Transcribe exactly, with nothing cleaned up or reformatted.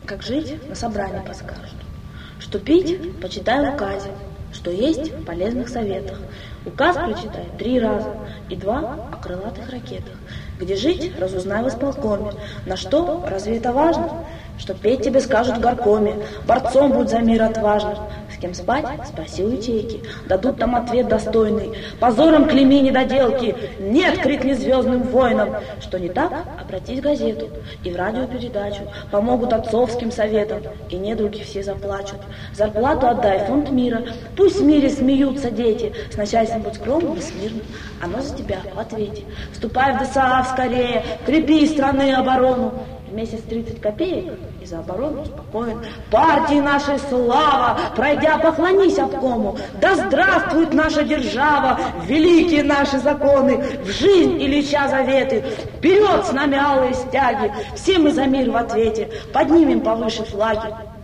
Как жить, на собрании подскажут. Что пить, почитай в указе. Что есть, в полезных советах. Указ прочитай три раза и два о крылатых ракетах. Где жить, разузнай в исполкоме. На что, разве это важно? Что петь тебе скажут в горкоме. Борцом будь за мир отважных. С кем спать, спроси у ячейки. Дадут там ответ достойный. Позором клейми недоделки. Нет, крикни звездным воинам. Что не так, обратись в газету и в радиопередачу. Помогут отцовским советам, и недруги все заплачут. Зарплату отдай в фонд мира. Пусть в мире смеются дети. С начальством будь скромным и смирным. Оно за тебя в ответе. Вступай в ДСААФ скорее. Крепи страны оборону. В месяц тридцать копеек и за оборону спокоен. Партии нашей слава, пройдя, поклонись обкому. Да здравствует наша держава, великие наши законы, в жизнь Ильича заветы. Вперед с нами алые стяги, все мы за мир в ответе, поднимем повыше флаги.